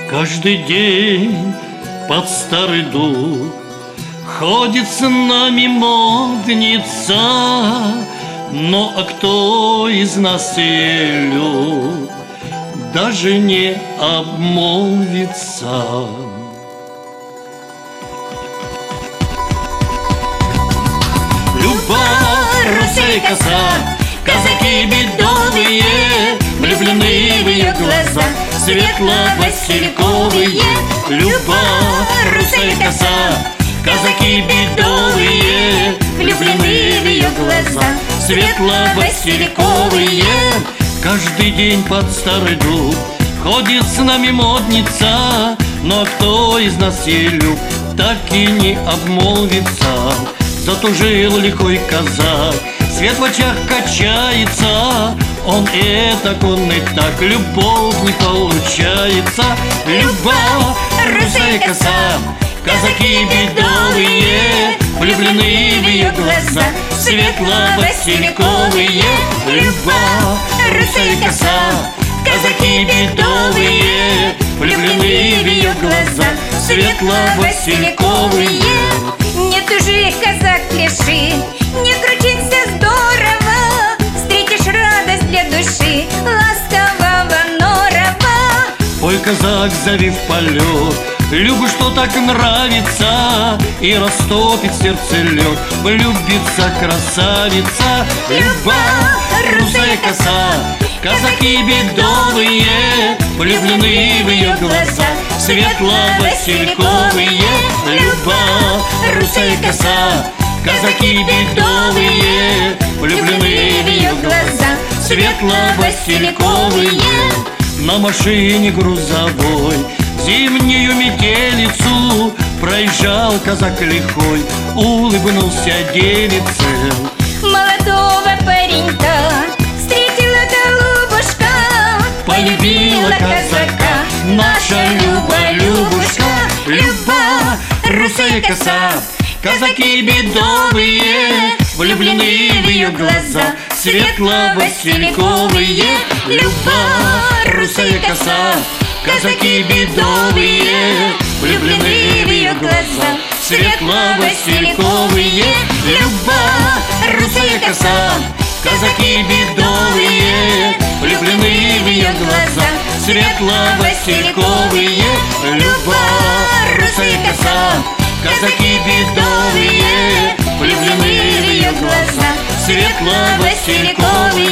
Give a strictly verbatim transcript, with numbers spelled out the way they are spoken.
Каждый день под старый дуб ходит с нами модница. Но а кто из нас ее люб, даже не обмолвится. Люба, русая коса, казаки бедовые, влюблены в ее глаза, светло-васильковые. Люба, русая коса, казаки бедовые, влюблены в ее глаза, светло-васильковые. Каждый день под старый дуб ходит с нами модница. Но кто из нас ей люб, так и не обмолвится. Затужил лихой казак, свет в очах качается. Он этак, он и так, любовь не получается. Люба, русая коса, казаки бедовые, влюблены в ее глаза, светло-васильковые. Люба, русая коса, казаки бедовые, влюблены в ее глаза, светло-васильковые. Не тужи, казак леши, не крутиться здорово, встретишь радость для души ласкового норова. Ой, казак, зови в полет Любу, что так нравится, и растопит сердце лед. Влюбится красавица. Люба, русая коса, казаки бедовые, влюблены в ее глаза, светло-васильковые. Люба, русая коса, казаки бедовые, влюблены в ее глаза, светло-васильковые. На машине грузовой зимнюю метелицу проезжал казак лихой, улыбнулся девице. Молодого паренька встретила голубушка, полюбила казака наша Люба, Любушка. Люба, русая коса, казаки бедовые, влюблены в ее глаза, светло-васильковые. Люба, русая коса, казаки бедовые, влюблены в ее глаза, светло-васильковые. Люба, русая коса, казаки бедовые, влюблены в ее глаза, светло-васильковые. Люба, русая коса, казаки бедовые, влюблены в ее глаза, светло-васильковые.